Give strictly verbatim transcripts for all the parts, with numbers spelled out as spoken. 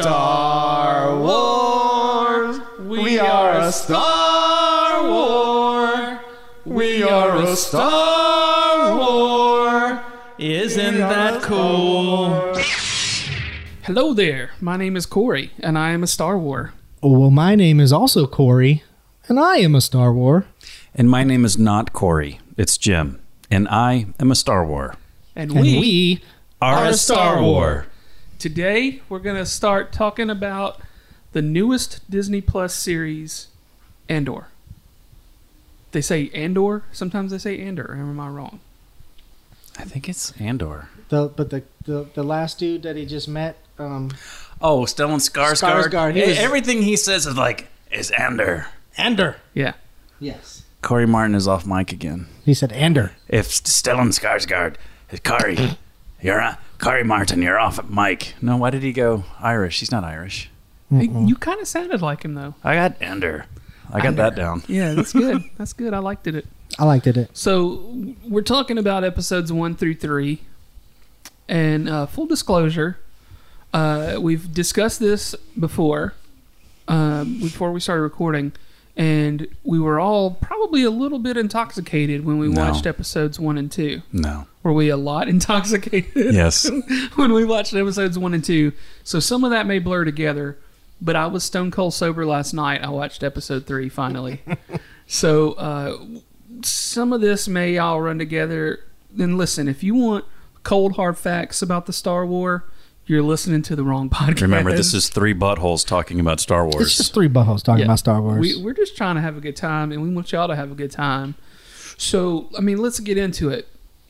Star Wars. We are a Star War. We are a Star War. Isn't that cool? Hello there. My name is Corey, and I am a Star War. Well, my name is also Corey, and I am a Star War. And my name is not Corey. It's Jim, and I am a Star War. And, And we, we Are a Star War. Today, we're going to start talking about the newest Disney Plus series, Andor. They say Andor. Sometimes they say Andor. Am I wrong? I think it's Andor. The, but the, the the last dude that he just met, um, Oh, Stellan Skarsgård. Skarsgård, he E- was- Everything he says is like, is Andor. Ander. Yeah. Yes. Corey Martin is off mic again. He said Ander. If Stellan Skarsgård is Corey, you're on. Corey Martin, you're off at mic. No, why did he go Irish? He's not Irish. Hey, you kind of sounded like him, though. I got Ender. I got that down. Yeah, that's good. That's good. I liked it. I liked it. So we're talking about episodes one through three, and uh, full disclosure, uh, we've discussed this before, um, before we started recording, and we were all probably a little bit intoxicated when we No. watched episodes one and two. No. Were we a lot intoxicated? Yes. when we watched episodes one and two? So some of that may blur together, but I was stone cold sober last night. I watched episode three finally. so uh, some of this may all run together. Then listen, if you want cold hard facts about the Star Wars, you're listening to the wrong podcast. Remember, this is three buttholes talking about Star Wars. It's just three buttholes talking Yeah. about Star Wars. We, we're just trying to have a good time, and we want y'all to have a good time. So, I mean, let's get into it.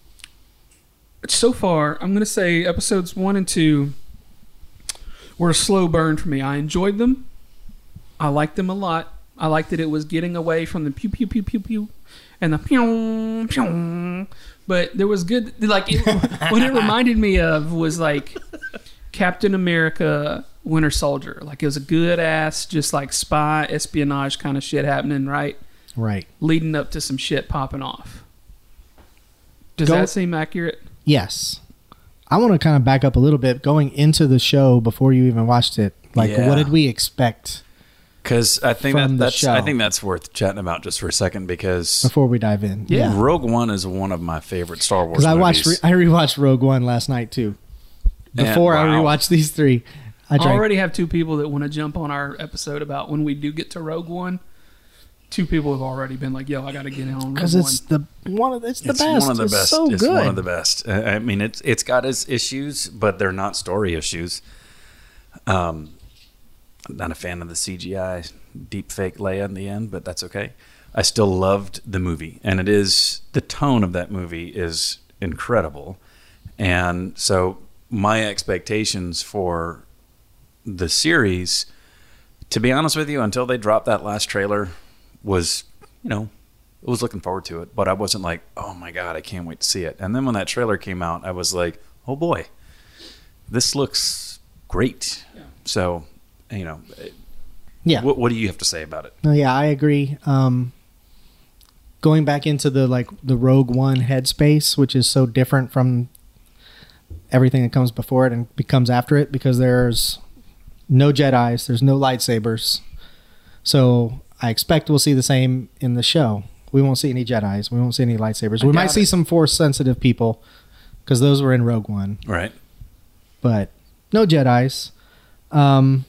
So far, I'm going to say episodes one and two were a slow burn for me. I enjoyed them. I liked them a lot. I liked that it was getting away from the pew, pew, pew, pew, pew, and the pew, pew. But there was good, like, it, what it reminded me of was, like, Captain America Winter Soldier. Like, it was a good-ass, just, like, spy, espionage kind of shit happening, right? right. Leading up to some shit popping off. Does Go- that seem accurate? Yes. I want to kind of back up a little bit. Going into the show before you even watched it, like, Yeah. what did we expect Because I think From that, the that's show. I think that's worth chatting about just for a second because before we dive in? Yeah. Rogue One is one of my favorite Star Wars Because I movies. watched, re- I rewatched Rogue One last night too. Before I wow. rewatched these three, I I drank. already have two people that want to jump on our episode about when we do get to Rogue One. Two people have already been like, yo, I got to get in on Rogue Because One. it's the one of it's the it's best. one of the it's best. so it's good. one of the best. I I mean, it's it's got its issues, but they're not story issues. Um, I'm not a fan of the C G I deep fake Leia in the end, but that's okay. I still loved the movie, and it is the tone of that movie is incredible, and so my expectations for the series, to be honest with you, until they dropped that last trailer, was, you know, I was looking forward to it, but I wasn't like, oh my God, I can't wait to see it. And then when that trailer came out, I was like, oh boy, this looks great. Yeah. So, you know, Yeah. what, what do you have to say about it? No, yeah, I agree. Um, going back into the like the Rogue One headspace, which is so different from everything that comes before it and becomes after it, because there's no Jedis, there's no lightsabers. So I expect we'll see the same in the show. We won't see any Jedis. We won't see any lightsabers. I we might doubt see it. some Force-sensitive people, because those were in Rogue One. Right. But no Jedis. Um,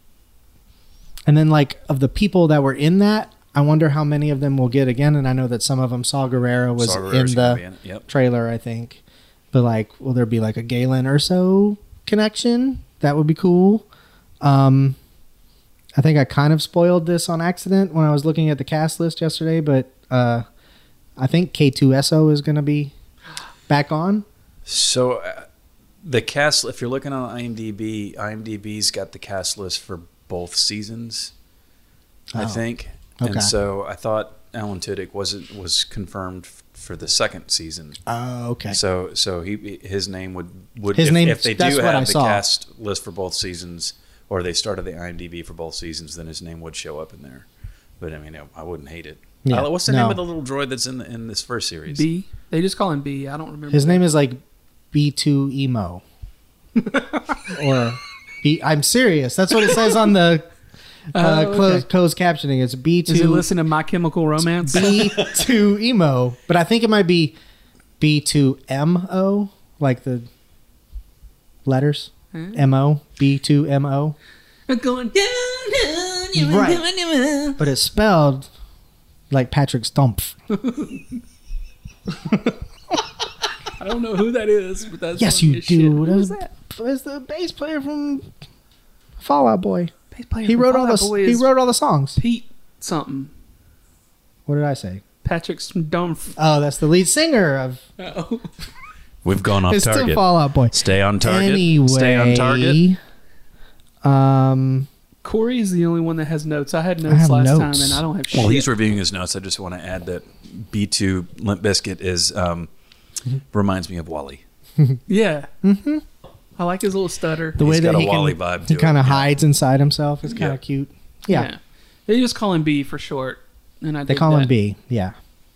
and then, like, of the people that were in that, I wonder how many of them we'll get again. And I know that some of them, Saw Gerrera was Saw in Gerrera's gonna the be in it. Yep. trailer, I think. But, like, will there be, like, a Galen Erso connection? That would be cool. Um, I think I kind of spoiled this on accident when I was looking at the cast list yesterday, but uh, I think K two S O is going to be back on. So uh, the cast, if you're looking on IMDb, IMDb's got the cast list for both seasons, I Oh, think. okay. And so I thought Alan Tudyk wasn't was confirmed f- for the second season. Oh, okay. So so he his name would would His if, name- if they that's do what I have the saw. cast list for both seasons, or they started the IMDb for both seasons, then his name would show up in there. But I mean, I wouldn't hate it. Yeah, Uh, what's the no. name of the little droid that's in the, in this first series? B. They just call him B. I don't remember. His name is like B two Emo. or He, I'm serious. That's what it says on the uh, Oh, closed, okay. closed captioning. It's B two. Is he listening to My Chemical Romance? B two emo, but I think it might be B two M O, like the letters. Hmm? M O, B two M O. Going down, down, down, Right. down, down. But it's spelled like Patrick Stumpf. I don't know who that is, but that's Yes, funny you as shit. do. Who is That's- that? It's the bass player from Fall Out Boy. Bass player He from wrote Fall all Out the Boy he is wrote all the songs. Pete something. What did I say? Patrick Stumpf. Oh, that's the lead singer of Oh. We've gone off it's still target. Fall Out Boy. Stay on target. Anyway, Stay on target. Um, Corey is the only one that has notes. I had I notes have last notes. time, and I don't have shit. While he's reviewing his notes, I just want to add that B two Limp Bizkit is um, reminds me of Wally. yeah. Mm-hmm. I like his little stutter. the way He's that got a he Wally can, vibe he to kind it, of yeah. hides inside himself. It's kind Yeah. of cute. Yeah, They just call him B for short, and I they dig call him that. B. Yeah.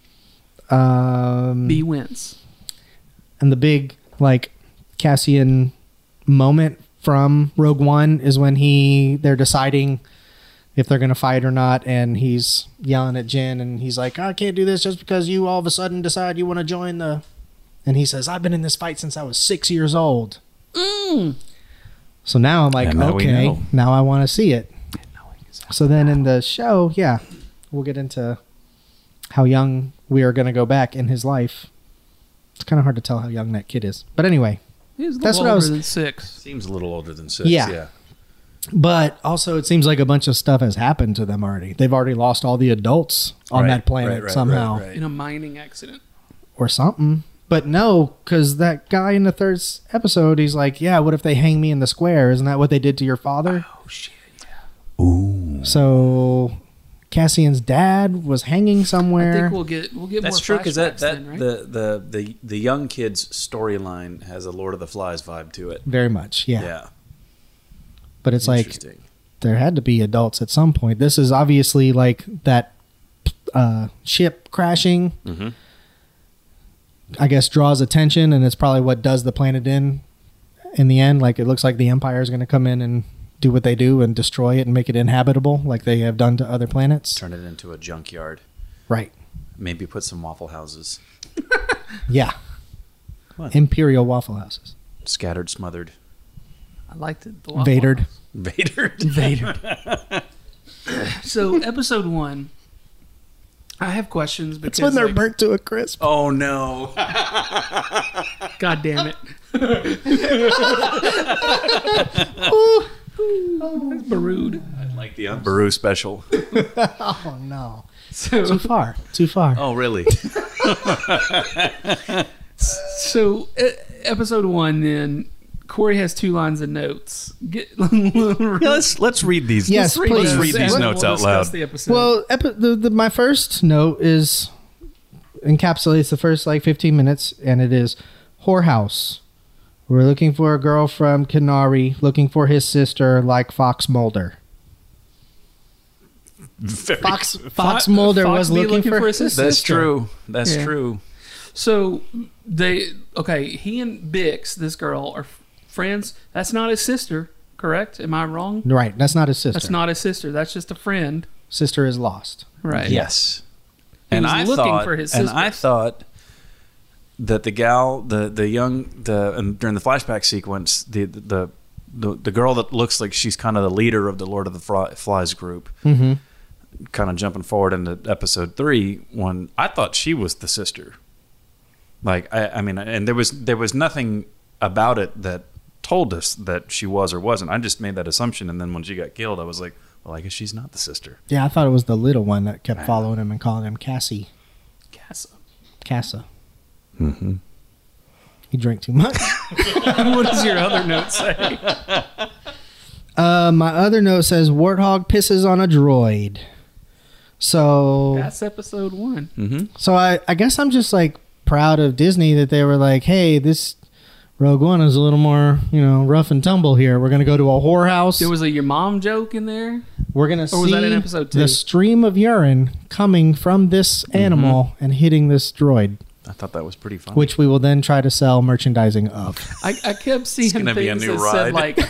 Um, B wins. and the big like Cassian moment from Rogue One is when he they're deciding if they're gonna fight or not, and he's yelling at Jin, and he's like, "I can't do this just because you all of a sudden decide you want to join the." And he says, "I've been in this fight since I was six years old." Mm. So now I'm like, And now we okay, know. now I want to see it. So then in the show, yeah, we'll get into how young we are going to go back in his life. It's kind of hard to tell how young that kid is. But anyway, He's a That's little what I older was- than six. Seems a little older than six. Yeah. yeah. but also it seems like a bunch of stuff has happened to them already. They've already lost all the adults on Right, that planet right, right, somehow right, right. In a mining accident. or something. But no, because that guy in the third s- episode, he's like, yeah, what if they hang me in the square? Isn't that what they did to your father? Oh, shit. Ooh. So Cassian's dad was hanging I somewhere. think we'll get we'll get That's more true because that, flashbacks that then, right? the, the the the young kid's storyline has a Lord of the Flies vibe to it. Very much, yeah. Yeah. But it's like Interesting. there had to be adults at some point. This is obviously like that uh, ship crashing, Mm-hmm. I guess, draws attention, and it's probably what does the planet in in the end. Like, it looks like the Empire is going to come in and do what they do and destroy it and make it inhabitable like they have done to other planets. Turn it into a junkyard. Right. Maybe put some Waffle Houses. Yeah. What? Imperial Waffle Houses. Scattered, smothered. I liked it. The Waffle Vadered. House. Vader. Vadered. So episode one, I have questions because It's when they're like, burnt to a crisp. Oh no. God damn it. That's Barood. Like the Baru special. Oh, no. So Too far. Too far. Oh really? so uh, episode one then. Corey has two lines of notes. Get, Yeah, let's let's read these. Yes, read please. those Read these and notes we'll out discuss loud. The episode. Well, epi- the, the, my first note is encapsulates the first like fifteen minutes, and it is whorehouse. We're looking for a girl from Kenari, looking for his sister, like Fox Mulder. Very Fox good. Fox Fo- Mulder Fox was be looking, for, his his sister. That's sister. true. That's Yeah. true. So they okay. He and Bix, this girl, are f- friends. That's not his sister, correct? Am I wrong? Right, that's not his sister. That's not his sister. That's just a friend, Sister is lost. right? Yes. He and was I looking thought, for his and sister. I thought that the gal, the the young, the and during the flashback sequence, the the the, the girl that looks like she's kind of the leader of the Lord of the Fri- Flies group, Mm-hmm. kind of jumping forward into episode three, when I thought she was the sister. Like I, I mean, and there was there was nothing about it that told us that she was or wasn't. I just made that assumption, and then when she got killed, I was like, well, I guess she's not the sister. Yeah, I thought it was the little one that kept following him and calling him Cassie. Casa. Casa. Mm-hmm. He drank too much. What does your other note say? uh, my other note says Warthog pisses on a droid. So That's episode one. Mm-hmm. So I, I guess I'm just like proud of Disney that they were like, hey, this Rogue One is a little more, you know, rough and tumble here. We're gonna go to a whorehouse. There was a your mom joke in there. We're gonna Or see was that in episode two? the stream of urine coming from this animal and hitting this droid, I thought that was pretty fun. which we will then try to sell merchandising of. I, I kept seeing gonna things be a new that said ride. like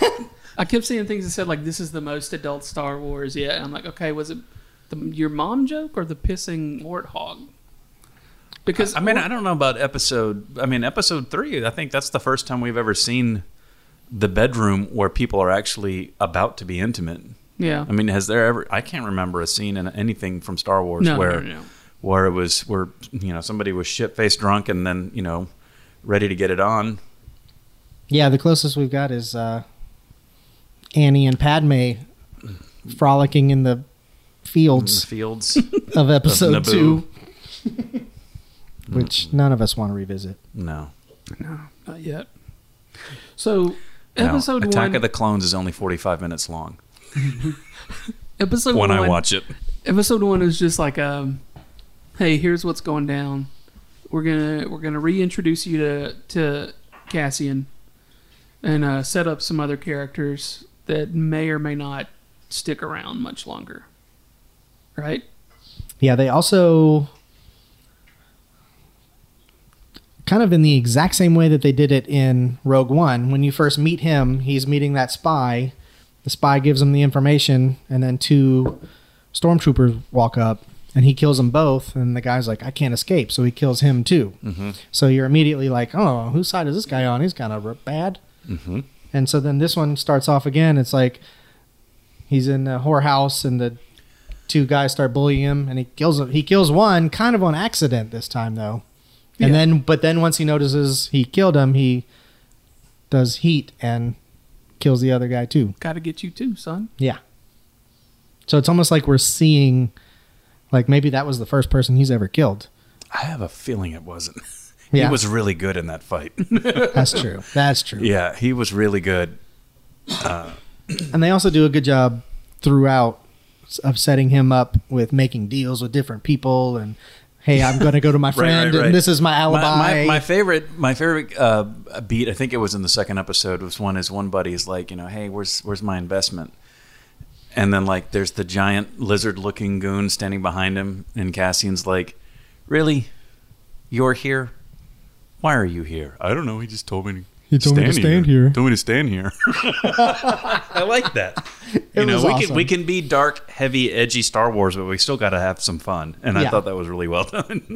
I kept seeing things that said like this is the most adult Star Wars yet. And I'm like, okay, was it the, your mom joke or the pissing warthog? Because I mean, I don't know about episode. I mean, episode three. I think that's the first time we've ever seen the bedroom where people are actually about to be intimate. yeah, I mean, has there ever? I can't remember a scene in anything from Star Wars no, where no, no, no. where it was where you know somebody was shit faced drunk and then you know ready to get it on. Yeah, the closest we've got is uh, Annie and Padme frolicking in the In the fields fields. of episode Naboo. two, which none of us want to revisit. No. no, not yet. So No. episode Attack one, of the Clones is only forty-five minutes long episode when one, I watch it. episode one is just like, um, hey, here's what's going down. We're gonna we're gonna reintroduce you to to Cassian, and uh, set up some other characters that may or may not stick around much longer. Right? Yeah, they also kind of in the exact same way that they did it in Rogue One. When you first meet him, he's meeting that spy. The spy gives him the information, and then two stormtroopers walk up, and he kills them both. And the guy's like, I can't escape, so he kills him too. Mm-hmm. So you're immediately like, oh, whose side is this guy on? He's kind of bad. Mm-hmm. And so then this one starts off again. It's like he's in a whorehouse, and the two guys start bullying him, and he kills him. He kills one kind of on accident this time, though. And Yeah. then, but then once he notices he killed him, he does heat and kills the other guy too. Got to get you too, son. Yeah. So it's almost like we're seeing, like maybe that was the first person he's ever killed. I have a feeling it wasn't. Yeah. He was really good in that fight. That's true. That's true. Yeah, he was really good. And they also do a good job throughout of setting him up with making deals with different people and, hey, I'm going to go to my friend right, right. and this is my alibi. My, my, my favorite, my favorite uh, beat. I think it was in the second episode. Was one his one buddy is like, you know, hey, where's where's my investment? And then like, there's the giant lizard-looking goon standing behind him, and Cassian's like, really, you're here? Why are you here? I don't know. He just told me. To He told me to stand here. Told me to stand here. I like that. You know, was we awesome. can we can be dark, heavy, edgy Star Wars, but we still got to have some fun. And I Yeah. thought that was really well done.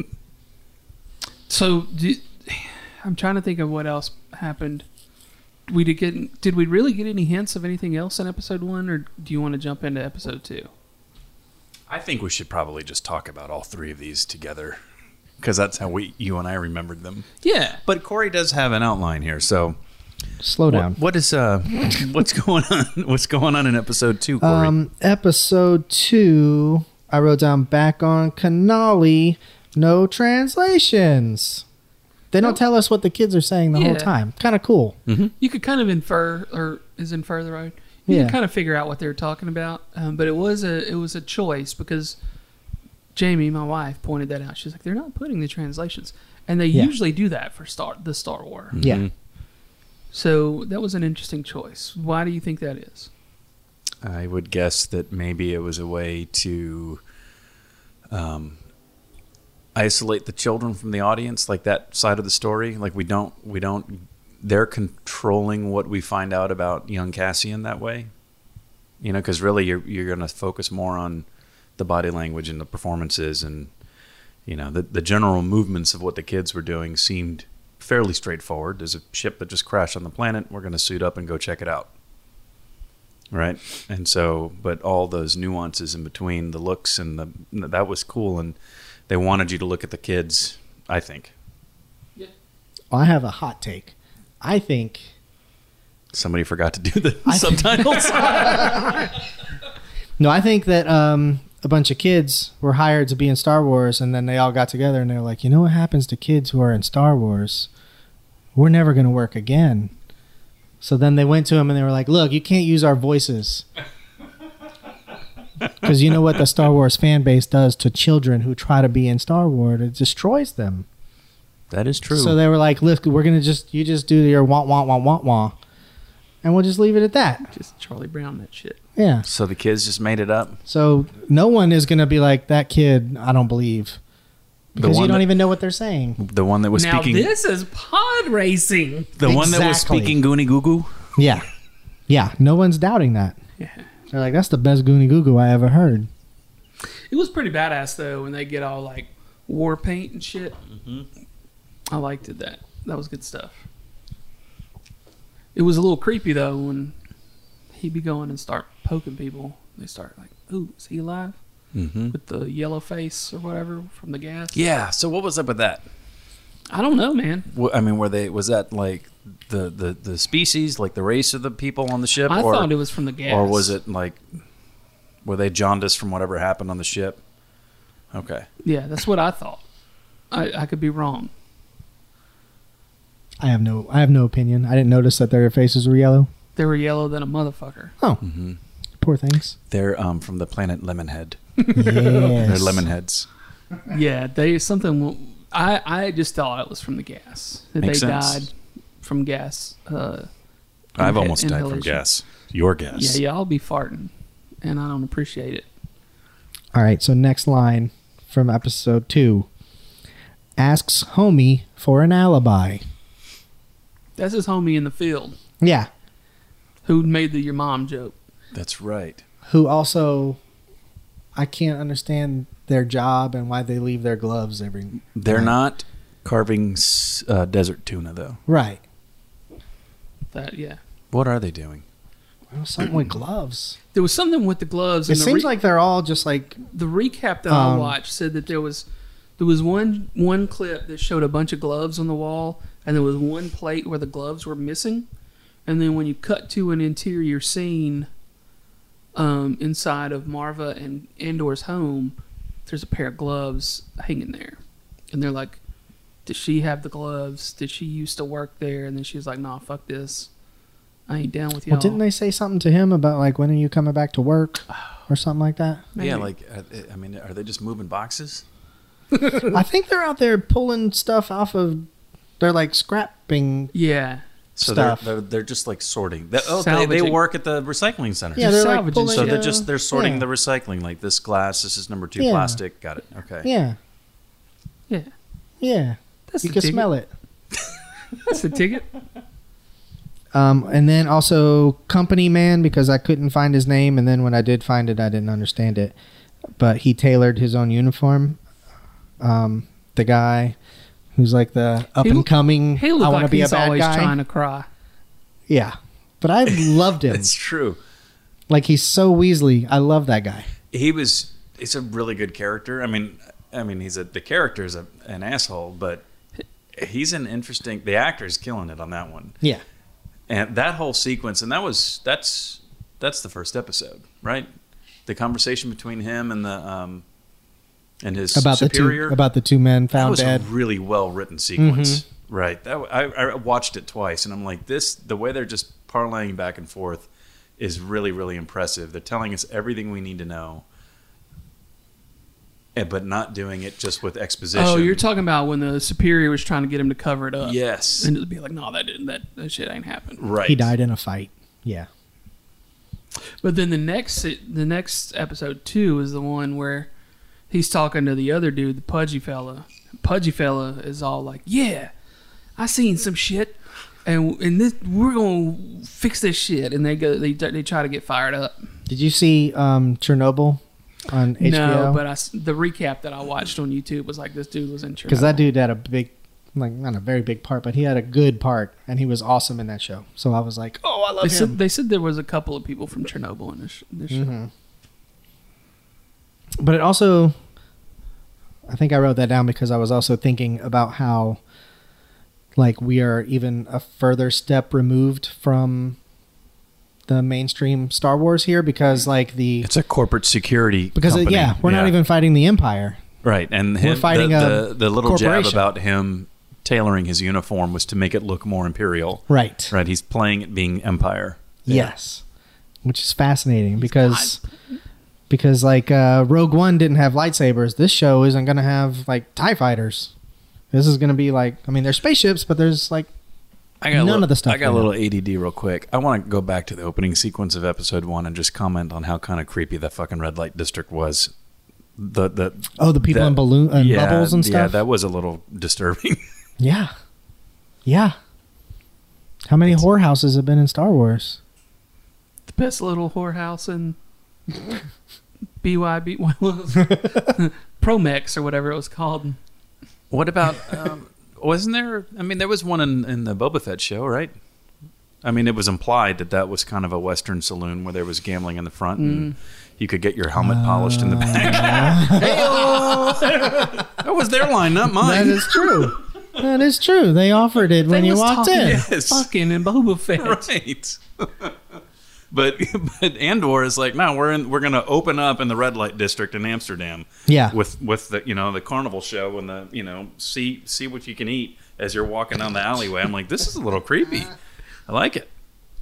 So, do, I'm trying to think of what else happened. We did get. Did we really get any hints of anything else in episode one, or do you want to jump into episode two? I think we should probably just talk about all three of these together, because that's how we, you and I, remembered them. Yeah. But Corey does have an outline here, so Slow down. what, what is uh, what's going on? What's going on in episode two, Corey? Um, episode two, I wrote down back on Canali, no translations. They don't No. tell us what the kids are saying the whole Yeah. time. Kind of cool. You could kind of infer, or is infer the right? You Yeah. could kind of figure out what they were talking about, um, but it was a it was a choice because Jamie, my wife, pointed that out. She's like, they're not putting the translations, and they Yeah. usually do that for Star the Star Wars. Yeah. So that was an interesting choice. Why do you think that is? I would guess that maybe it was a way to um, isolate the children from the audience, like that side of the story. Like we don't, we don't. They're controlling what we find out about young Cassian that way. You know, because really, you're you're going to focus more on the body language and the performances, and you know, the the general movements of what the kids were doing seemed fairly straightforward. There's a ship that just crashed on the planet. We're going to suit up and go check it out. Right. And so, but all those nuances in between the looks and the, that was cool. And they wanted you to look at the kids, I think. I have a hot take. I think Somebody forgot to do the I- subtitles. no, I think that um, a bunch of kids were hired to be in Star Wars, and then they all got together and they're like, you know what happens to kids who are in Star Wars? We're never going to work again. So then they went to him and they were like, look, you can't use our voices. Because you know what the Star Wars fan base does to children who try to be in Star Wars? It destroys them. That is true. So they were like, look, we're going to just, you just do your wah, wah, wah, wah, wah. And we'll just leave it at that. Just Charlie Brown that shit. Yeah. so the kids just made it up. So no one is going to be like, that kid, I don't believe. Because you one don't that- even know what they're saying. The one that was Now speaking, this is pod racing. the one that was Exactly. speaking Goonie Goo Goo. Yeah. Yeah, no one's doubting that. Yeah. They're like, that's the best Goonie Goo Goo I ever heard. It was pretty badass though when they get all like war paint and shit. Mm-hmm. I liked it. That that was good stuff. It was a little creepy though when he'd be going and start poking people. They start like, "Ooh, is he alive?" Mm-hmm. With the yellow face or whatever from the gas. Yeah. So what was up with that? I don't know, man. Wh- I mean, were they? Was that like the, the, the species, like the race of the people on the ship? I or, thought it was from the gas. Or was it like, were they jaundiced from whatever happened on the ship? Okay. Yeah, that's what I thought. I, I could be wrong. I have no I have no opinion. I didn't notice that their faces were yellow. They were yellow than a motherfucker. Oh, Mm-hmm. poor things. They're um, from the planet Lemonhead. They're Yes. lemon heads. Yeah, they something. I I just thought it was from the gas. That Makes they sense. died from gas. Uh, I've inha- almost died from inhalation. gas. Your guess. Yeah, yeah, I'll be farting, and I don't appreciate it. All right, so next line from episode two. Asks homie for an alibi. That's his homie in the field Yeah, who made the your mom joke. That's right. who also, I can't understand their job and why they leave their gloves every... They're night. not carving s- uh, desert tuna, though. Right. That yeah. What are they doing? Well, something with gloves. There was something with the gloves. It and the seems re- like they're all just like... the recap that I Um, watched said that there was there was one one clip that showed a bunch of gloves on the wall, and there was one plate where the gloves were missing, and then when you cut to an interior scene um, inside of Marva and Andor's home, there's a pair of gloves hanging there, and they're like, "Did she have the gloves? Did she used to work there?" And then she was like, "Nah, fuck this, I ain't down with y'all." Well, didn't they say something to him about like, when are you coming back to work? Or something like that? Maybe. Yeah, like, uh, I mean, are they just moving boxes? I think they're out there pulling stuff off of... They're like scrapping... yeah. So Stuff. they're, they're they're just like sorting. They, oh, they, they Salvaging. work at the recycling center. Yeah, they're like salvaging pulling... So shit. they're just they're sorting Yeah. the recycling. Like this glass, this is number two Yeah. plastic. Got it. Okay. Yeah. Yeah. Yeah. That's You the can ticket. smell it. That's the ticket. Um, and then also Company Man, because I couldn't find his name, and then when I did find it, I didn't understand it. But he tailored his own uniform. Um, the guy who's like the up He and look- coming, He I looked want to like be a he's bad always guy. trying to cry. Yeah, but I loved him. It's true. Like he's so Weasley. I love that guy. He was. He's a really good character. I mean, I mean, he's a the character is a, an asshole, but he's an interesting. The actor's killing it on that one. Yeah, And that whole sequence, and that was that's that's the first episode, right? The conversation between him and the um and his about superior. the two about the two men that found was dead. a really well written sequence, Mm-hmm. right? That I, I watched it twice, and I'm like, this the way they're just parlaying back and forth is really really impressive. They're telling us everything we need to know, eh, but not doing it just with exposition. Oh, you're talking about when the superior was trying to get him to cover it up. Yes, And it'd be like, no, that didn't. That, that shit ain't happened. right. He died in a fight. Yeah, But then the next the next episode two is the one where he's talking to the other dude, the pudgy fella. Pudgy fella is all like, "Yeah, I seen some shit, and and this we're gonna fix this shit." And they go they they try to get fired up. did you see um, Chernobyl on H B O? No, but I s the recap that I watched on YouTube was like this dude was in Chernobyl. Because that dude had a big, like not a very big part, but he had a good part, and he was awesome in that show. So I was like, oh, I love They him. said they said there was a couple of people from Chernobyl in this, this show. Mhm. But it also, I think I wrote that down because I was also thinking about how, like, we are even a further step removed from the mainstream Star Wars here, because like the It's a corporate security because it, company. yeah, we're not even fighting the Empire. right. And him, fighting the, a the, the little jab corporation. about him tailoring his uniform was to make it look more imperial. Right. Right. He's playing it being empire. Yes. Which is fascinating because because like uh, Rogue One didn't have lightsabers. This show isn't going to have like TIE fighters. This is going to be like, I mean, there's spaceships, but there's like I got none a little, of the stuff. I got a they little know. A D D real quick. I want to go back to the opening sequence of episode one and just comment on how kind of creepy that fucking red light district was. The the Oh, the people that- in balloon and yeah, bubbles and Yeah, stuff. that was a little disturbing. Yeah. Yeah. How many whorehouses have been in Star Wars? best little whorehouse in B Y B Promex or whatever it was called. What about? Um, wasn't there? I mean, there was one in, in the Boba Fett show, right? I mean, it was implied that that was kind of a Western saloon where there was gambling in the front, and Mm. you could get your helmet polished in the back. That was their line, not mine. That is true. That is true. They offered it when They you was walked talking in. Yes. Fucking in Boba Fett. Right. But but Andor is like, no, we're in. We're going to open up in the red light district in Amsterdam. Yeah. With with the you know the carnival show and the you know see see what you can eat as you're walking down the alleyway. I'm like, this is a little creepy. I like it.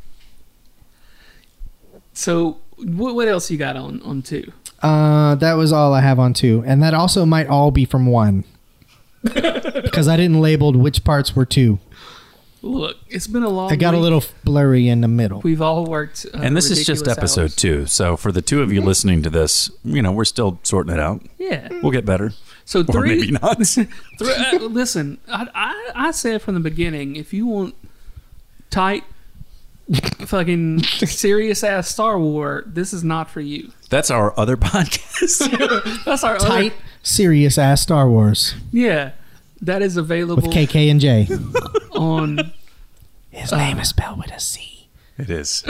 So what, what else you got on on two? Uh, that was all I have on two, and that also might all be from one because I didn't label which parts were two. Look, it's been a long. I got a week. little blurry in the middle. We've all worked. Uh, And this is just ridiculous episode hours. two. So for the two of you listening to this, you know, we're still sorting it out. Yeah. We'll get better. So Or three. maybe not. three uh, listen, I, I I said from the beginning, if you want tight, fucking serious ass Star Wars, this is not for you. That's our other podcast. That's our Tight, Other, serious ass Star Wars yeah, that is available with K K and J. on. His name is spelled with a C. It is.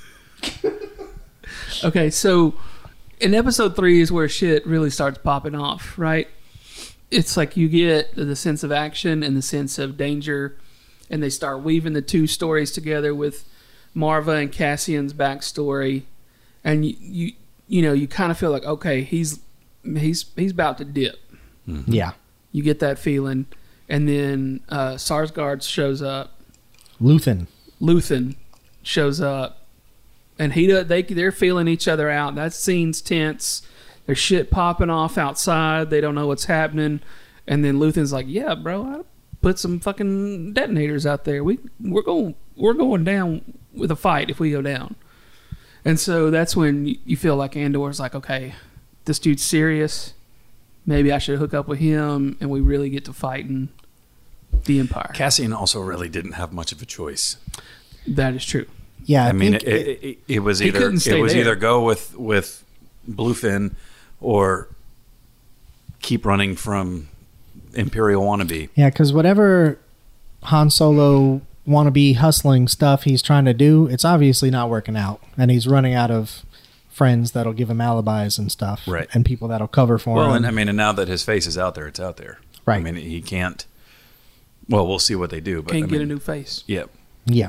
Okay, so in episode three is where shit really starts popping off, right? It's like you get the sense of action and the sense of danger, and they start weaving the two stories together with Marva and Cassian's backstory, and you you, you know you kind of feel like, okay, he's he's he's about to dip. Yeah. You get that feeling, and then uh, Sarsgaard shows up. Luthen. Luthen shows up, and he do- they they're feeling each other out. That scene's tense. There's shit popping off outside. They don't know what's happening, and then Luthen's like, "Yeah, bro, I put some fucking detonators out there. We we're going we're going down with a fight if we go down." And so that's when you, you feel like Andor's like, "Okay, this dude's serious. Maybe I should hook up with him, and we really get to fighting the Empire." Cassian also really didn't have much of a choice. That is true. Yeah, I, I mean, think it, it, it, it was He either couldn't it stay was there. either go with with Bluefin or keep running from Imperial wannabe. yeah, because whatever Han Solo wannabe hustling stuff he's trying to do, it's obviously not working out, and he's running out of friends that'll give him alibis and stuff, Right. And people that'll cover for Well, him. and I mean, and now that his face is out there, it's out there. Right. I mean, he can't. Well, we'll see what they do. But Can't I get mean, a new face. Yeah. yeah.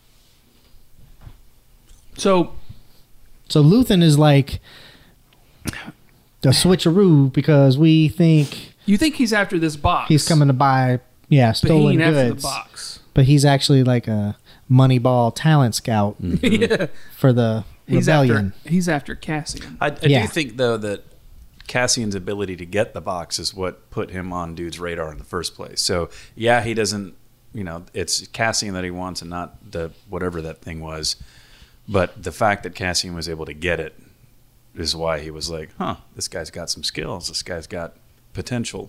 So So Luthen is like the switcheroo because we think you think he's after this box? he's coming to buy, yeah, but he stolen ain't after the goods. box. But he's actually like a Moneyball talent scout yeah, for the he's rebellion. after he's after Cassian. I, I Yeah. do think though that Cassian's ability to get the box is what put him on dude's radar in the first place. So yeah, he doesn't. You know, it's Cassian that he wants, and not the whatever that thing was. But the fact that Cassian was able to get it is why he was like, "Huh, this guy's got some skills. This guy's got potential."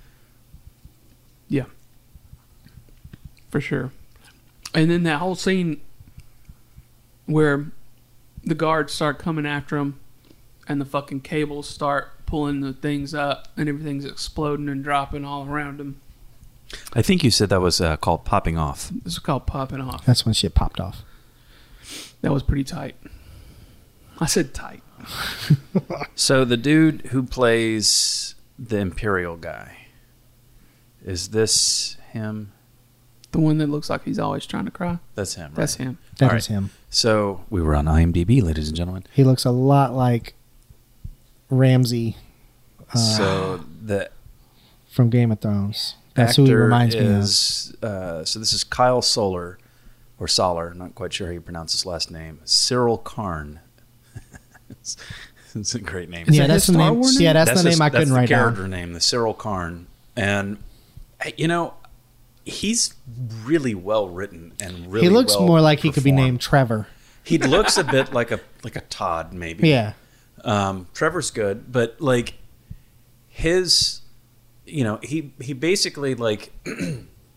Yeah, for sure. And then that whole scene where the guards start coming after him, and the fucking cables start pulling the things up, and everything's exploding and dropping all around him. I think you said that was uh, called popping off. This is called popping off. That's when shit popped off. That was pretty tight. I said tight. So the dude who plays the Imperial guy, is this him? The one that looks like he's always trying to cry. That's him. Right? That's him. That All is right. him. So we were on IMDb, ladies and gentlemen. He looks a lot like Ramsay uh, so the from Game of Thrones. That's who he actor reminds me of. is uh, so this is Kyle Solar or Solar, not quite sure how you pronounce his last name. Cyril Karn. it's, it's a great name. Is Yeah, that that's his the Star name. Wars name? Yeah, that's, the his- name I that's couldn't the write character down. name, the Cyril Karn, and hey, you know he's really well written and really. he looks well more like he could be performed. named Trevor. He looks a bit like a like a Todd, maybe. Yeah. Um, Trevor's good, but like his, you know, he he basically like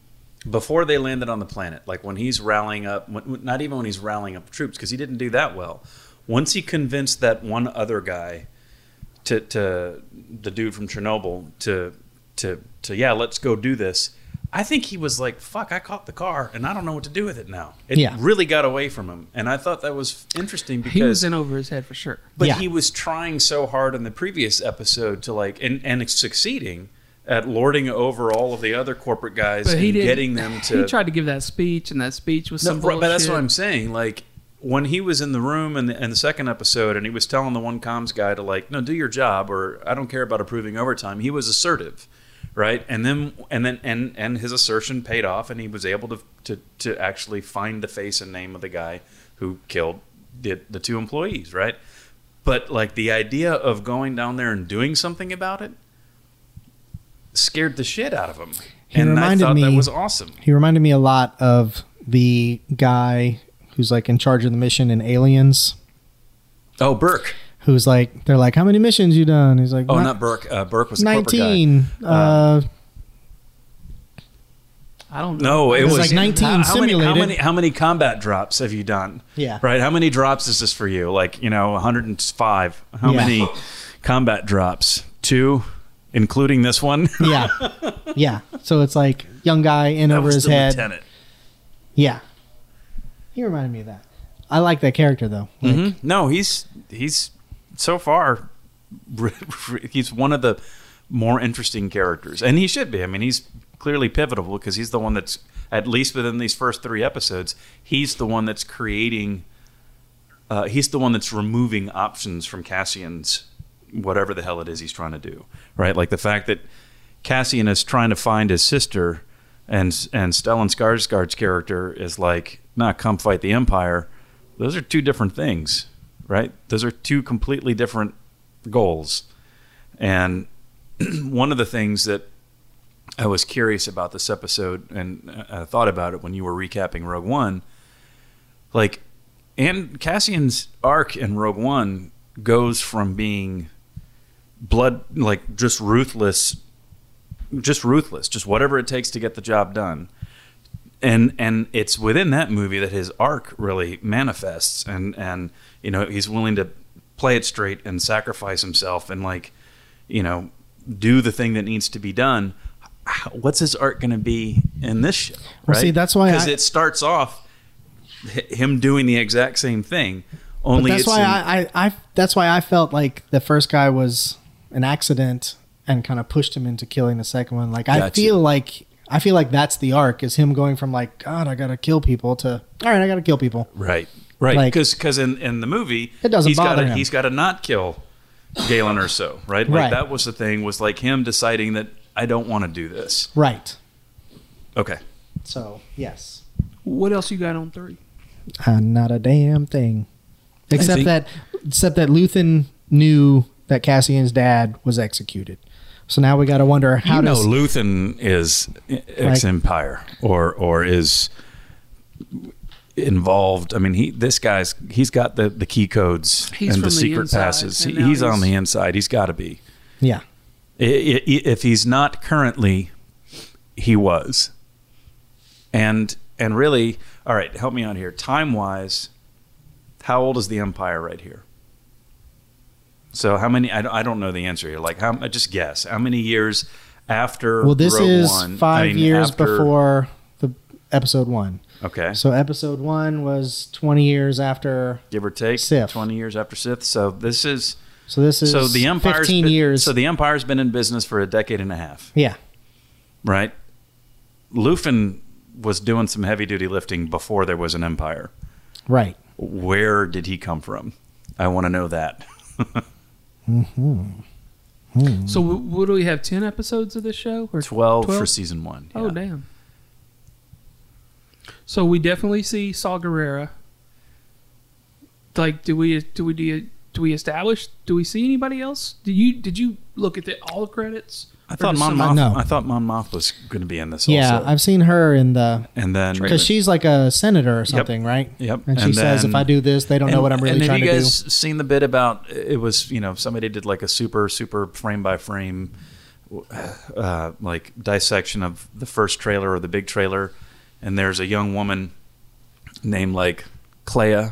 before they landed on the planet, like when he's rallying up, when, not even when he's rallying up troops, because he didn't do that well. Once he convinced that one other guy, to to the dude from Chernobyl, to to to yeah, let's go do this. I think he was like, fuck, I caught the car and I don't know what to do with it now. It Yeah. really got away from him. And I thought that was interesting because He was in over his head for sure. but Yeah. he was trying so hard in the previous episode to like and, and succeeding at lording over all of the other corporate guys But and he didn't. getting them to He tried to give that speech, and that speech was no, some right, bullshit. but that's what I'm saying. Like when he was in the room in the, in the second episode, and he was telling the one comms guy to like, no, do your job, or I don't care about approving overtime. He was assertive, right? And then and then and and his assertion paid off, and he was able to to to actually find the face and name of the guy who killed the the two employees, right? But like the idea of going down there and doing something about it scared the shit out of him, He and I reminded thought that me- was awesome. He reminded me a lot of the guy who's like in charge of the mission in Aliens. Oh, Burke. Who's like, they're like, how many missions you done? He's like, Oh, "Ni- not Burke. Uh, Burke was the corporate guy. nineteen. Uh, I don't know. No, it, It was was like nineteen how, how many, how simulated. many how many combat drops have you done? Yeah. Right. How many drops is this for you? Like, you know, one hundred five. How Yeah. many combat drops? Two, including this one. yeah, yeah. So it's like young guy in That over was his the head. lieutenant. Yeah, he reminded me of that. I like that character though. Like, Mhm. No, he's he's so far he's one of the more interesting characters, and he should be. I mean, he's clearly pivotal because he's the one that's, at least within these first three episodes, he's the one that's creating. Uh, he's the one that's removing options from Cassian's whatever the hell it is he's trying to do, right? Like the fact that Cassian is trying to find his sister, and and Stellan Skarsgård's character is like, nah, come fight the Empire. Those are two different things, right? Those are two completely different goals. And one of the things that I was curious about this episode, and I thought about it when you were recapping Rogue One, like, and Cassian's arc in Rogue One goes from being blood, like just ruthless, just ruthless, just whatever it takes to get the job done. And and it's within that movie that his arc really manifests, and and you know he's willing to play it straight and sacrifice himself and like you know do the thing that needs to be done. What's his arc going to be in this show? Well, see, that's why because I- it starts off h- him doing the exact same thing. But Only that's it's why in- I, I, I, that's why I felt like the first guy was an accident and kind of pushed him into killing the second one. Like I Gotcha. feel like I feel like that's the arc, is him going from like, God, I gotta kill people, to all right, I gotta kill people. Right, right. Like- Because in, in the movie, It doesn't he's bother gotta, him. He's got to not kill Galen Erso, right? Like Right. that was the thing. Was like him deciding that I don't want to do this. Right. Okay. So yes, What else you got on three? uh, not a damn thing, except think- that except that Luthen knew that Cassian's dad was executed. So now we got to wonder how you know, does Luthen is ex-Empire or or is involved. I mean, he this guy's he's got the, the key codes He's and the from the secret inside, passes. and He- now he's on he's- the inside. He's got to be. yeah. I- I- If he's not currently, he was. And and really, all right, help me out here. Time wise, how old is the Empire right here? So how many? I don't, I don't know the answer here. Like how? Just guess. How many years after? Well, this Rogue is One? five I mean, years after- before the episode one. Okay, So episode one was twenty years after. give or take Sith. twenty years after Sith. So this is So this is so the Empire's fifteen been, years. So the Empire's been in business for a decade and a half, yeah. right? Luthen was doing some heavy duty lifting before there was an Empire. Right. Where did he come from? I want to know that. So w- what do we have? Ten episodes of this show, or twelve, for twelve? season one. Oh yeah. damn! So we definitely see Saw Gerrera. Like, do we do we do, you, do we establish? Do we see anybody else? Did you did you look at the, all the credits? I Or thought just Mon some- Moth. No. I thought Mon Moth was going to be in this. Yeah, also. I've seen her in the and then because she's like a senator or something, right? Yep. And she And says, then- "If I do this, they don't know And- what I'm really and trying have to you do." guys seen the bit about it was you know somebody did like a super super frame by frame uh, like dissection of the first trailer or the big trailer, and there's a young woman named like Clea.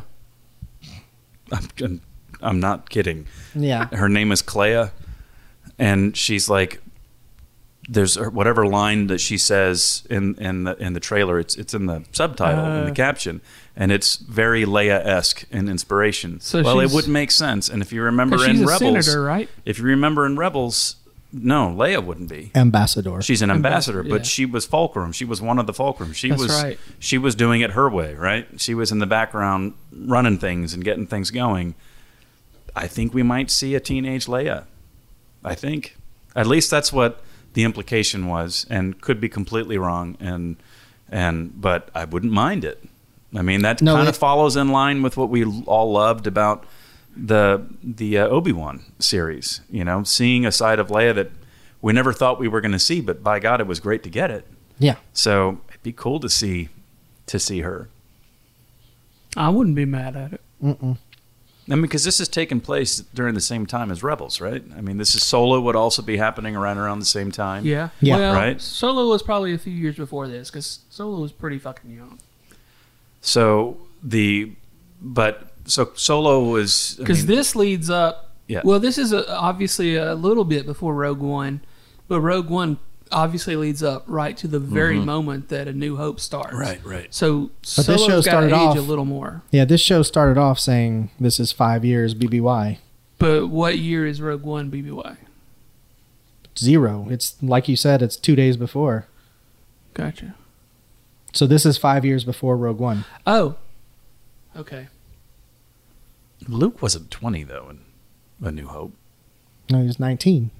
I'm, I'm not kidding. Yeah. Her name is Clea, and she's like, there's whatever line that she says in in the in the trailer. It's it's in the subtitle Uh. in the caption, and it's very Leia-esque in inspiration. So well, it she's- would make sense. And if you remember 'Cause in she's a Rebels, senator, right? if you remember in Rebels, no, Leia wouldn't be. Ambassador. She's an ambassador, Ambassador, but yeah. she was Fulcrum. She was one of the Fulcrum. She That's was right. she was doing it her way, right? She was in the background running things and getting things going. I think we might see a teenage Leia. I think. At least that's what the implication was, and could be completely wrong, and and but I wouldn't mind it. I mean, that No, kind it- of follows in line with what we all loved about the the uh, Obi-Wan series. You know, seeing a side of Leia that we never thought we were going to see, but by God, it was great to get it. Yeah. So it'd be cool to see to see her. I wouldn't be mad at it. Mm-mm. I mean, because this is taking place during the same time as Rebels, right? I mean, this is Solo would also be happening around around the same time. Yeah. Yeah. Well, Right. Solo was probably a few years before this because Solo was pretty fucking young. So the, but so Solo was I Because mean, this leads up. Yeah. Well, this is a, obviously a little bit before Rogue One, but Rogue One obviously leads up right to the very moment that A New Hope starts. right, right. So But this Solo's show got to started age off- a little more. Yeah, this show started off saying this is five years B B Y. But what year is Rogue One B B Y? Zero. It's like you said, it's two days before. Gotcha. So this is five years before Rogue One. Oh. Okay. Luke wasn't twenty though in A New Hope. No, he was nineteen.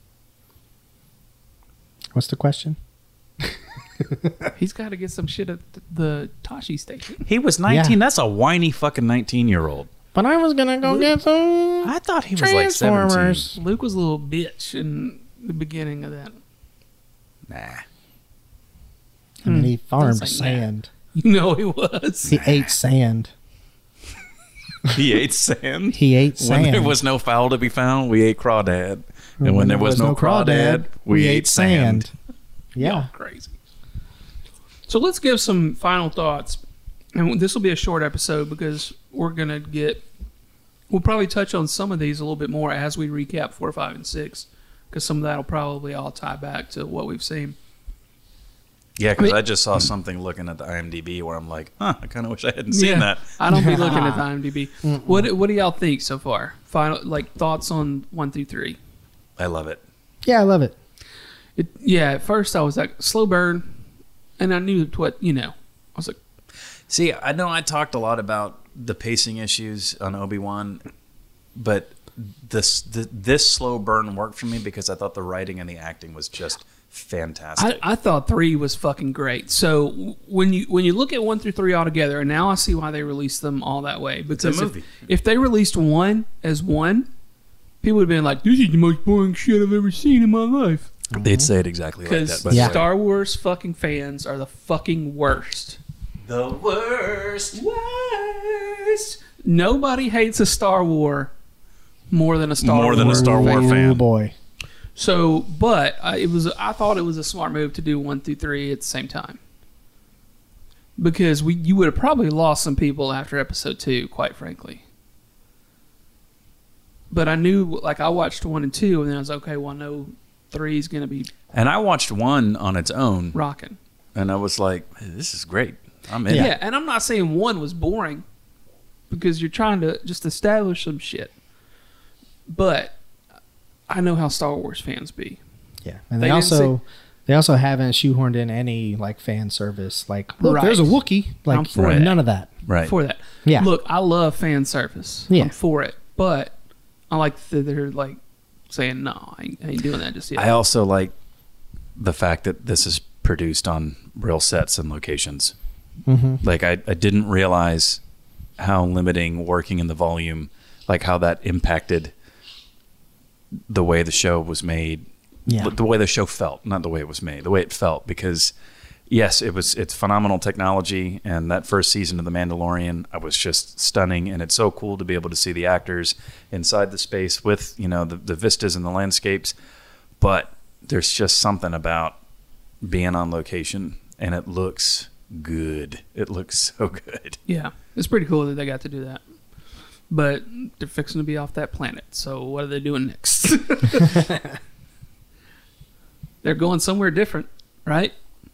What's the question? He's got to get some shit at th- the Tashi station. He was nineteen. Yeah. That's a whiny fucking nineteen year old. But I was gonna go get some I thought he was like seventeen. Transformers. Luke was a little bitch in the beginning of that. Nah. I mean, he Hmm. farmed Don't say that. sand. You know he was. He ate sand. He ate sand. He ate sand. When there was no fowl to be found, we ate crawdad. And when, there was, no crawdad, we, ate sand. Yeah. Y'all crazy. So let's give some final thoughts. And this will be a short episode because we're going to get... We'll probably touch on some of these a little bit more as we recap four, five, and six. Because some of that will probably all tie back to what we've seen. Yeah, because I mean- I just saw something looking at the IMDb where I'm like, huh, I kind of wish I hadn't seen Yeah. that. I don't be looking at the IMDb. What What do y'all think so far? Final, like, thoughts on one through three? I love it. Yeah, I love it. It, yeah, at first I was like, slow burn. And I knew what, you know. I was like, See, I know I talked a lot about the pacing issues on Obi-Wan, but this the, this slow burn worked for me because I thought the writing and the acting was just fantastic. I, I thought three was fucking great. So w- when you when you look at one through three all together, and now I see why they released them all that way. Because movie. If, if they released one as one, people would have been like, "This is the most boring shit I've ever seen in my life." They'd say it exactly like Because that. by the Yeah. way. Star Wars fucking fans are the fucking worst. The worst. Worst. Nobody hates a Star War more than a Star More than a Wars Star Wars fan. fan. Oh boy. So, but I, it was. I thought it was a smart move to do one through three at the same time, because we you would have probably lost some people after episode two, quite frankly. But I knew, like, I watched one and two, and then I was okay. Well, I know three is gonna be And I watched one on its own, rocking. and I was like, hey, this is great. I'm in Yeah. it. and I'm not saying one was boring, because you're trying to just establish some shit. But I know how Star Wars fans be. Yeah, and They they, didn't also they also haven't shoehorned in any like fan service. Like, look, there's a Right. Wookiee. Like, I'm for right. that. none of that. Right. For that. Yeah. Look, I love fan service. Yeah. I'm for it. But I like that they're like saying, no, I ain't, I ain't doing that just yet. I also like the fact that this is produced on real sets and locations. Mm-hmm. Like I, I didn't realize how limiting working in the volume, like how that impacted the way the show was made. Yeah. The way the show felt, not the way it was made, the way it felt. Because yes, it was it's phenomenal technology, and that first season of The Mandalorian, I was just stunning, and it's so cool to be able to see the actors inside the space with, you know, the, the vistas and the landscapes. But there's just something about being on location, and it looks good. It looks so good. Yeah, it's pretty cool that they got to do that. But they're fixing to be off that planet. So what are they doing next? They're going somewhere different, right?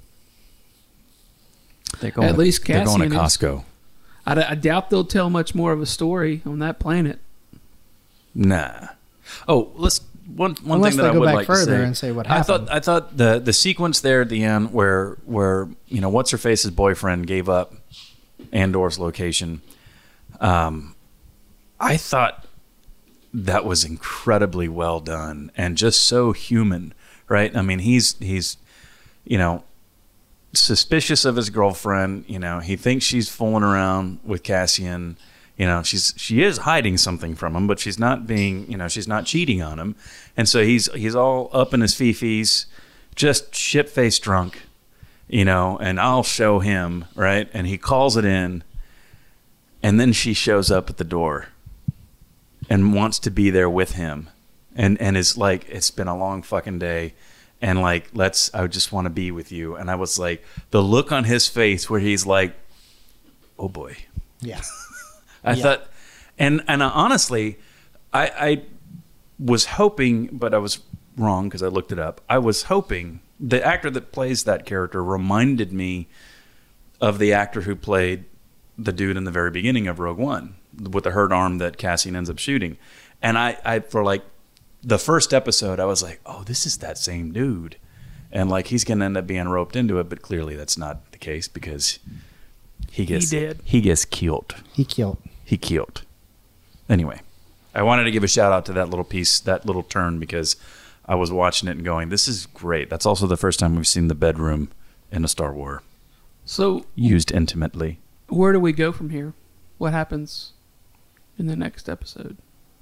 They're going At to, least they're going to Cassian is. Costco. I, d- I doubt they'll tell much more of a story on that planet. Nah. Oh, let's one one Unless thing that they I go would back like further to say. and say what I happened. thought I thought the the sequence there at the end where where you know what's her face's boyfriend gave up Andor's location. Um, I thought that was incredibly well done and just so human, right? I mean, he's he's you know suspicious of his girlfriend. You know, he thinks she's fooling around with Cassian. You know, she's she is hiding something from him, but she's not being, you know, she's not cheating on him. And so he's he's all up in his fifis, just shit-faced drunk, you know, and I'll show him, right? And he calls it in, and then she shows up at the door and wants to be there with him. And and is like, it's been a long fucking day. And like, let's, I just want to be with you. And I was like, the look on his face where he's like, oh boy. Yeah. I Yeah. thought, and and uh, honestly, I, I was hoping, but I was wrong because I looked it up. I was hoping the actor that plays that character reminded me of the actor who played the dude in the very beginning of Rogue One with the hurt arm that Cassian ends up shooting. And I, I for like the first episode, I was like, oh, this is that same dude. And like, he's going to end up being roped into it, but clearly that's not the case because he gets, He did. he gets killed. He killed. He killed. Anyway, I wanted to give a shout out to that little piece, that little turn, because I was watching it and going, this is great. That's also the first time we've seen the bedroom in a Star Wars So used intimately. where do we go from here? What happens in the next episode?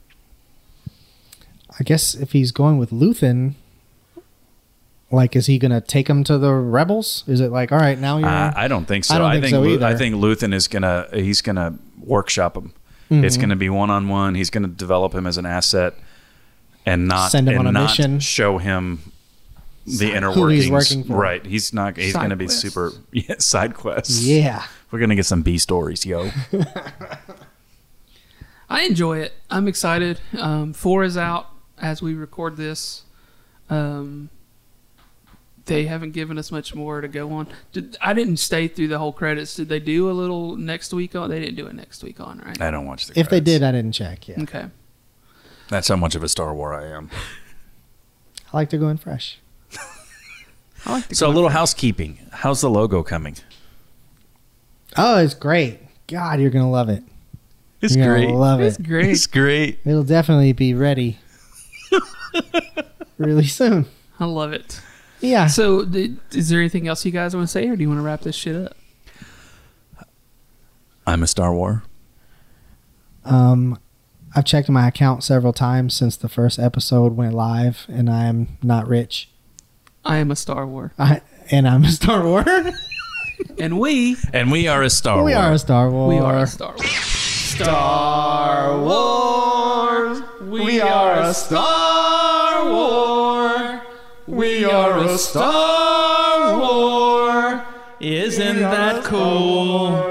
I guess if he's going with Luthen, like, is he going to take him to the rebels? Is it like, all right, now you're... Uh, I don't think so. I don't think so Lu- either. I think Luthen is gonna he's gonna workshop him. It's Mhm. gonna be one on one. He's gonna develop him as an asset and not Send him and on a not mission. show him the inner Who workings. he's working for. Right. He's not. He's Side gonna be quests. super yeah, side quests. Yeah. We're gonna get some B stories, yo. I enjoy it. I'm excited. Um, four is out as we record this. Um, they haven't given us much more to go on. Did, I didn't stay through the whole credits. Did they do a little next week on? They didn't do it next week on, right? I don't watch the. If they credits. did, I didn't check. Yeah. Okay. That's how much of a Star Wars I am. I like to go in fresh. I like the So a little housekeeping. How's the logo coming? Oh, it's great. God, you're going to love it. It's You're great. gonna love It's it. great. It's great. It'll definitely be ready really soon. I love it. Yeah. So, did, is there anything else you guys want to say, or do you want to wrap this shit up? I'm a Star Wars. Um, I've checked my account several times since the first episode went live, and I'm not rich. I am a Star Wars, I and I'm a Star Wars. and we And we are a Star we Wars. are a Star Wars. we are a Star Wars. Star Wars. We are a Star War. We are a Star War. Isn't that cool?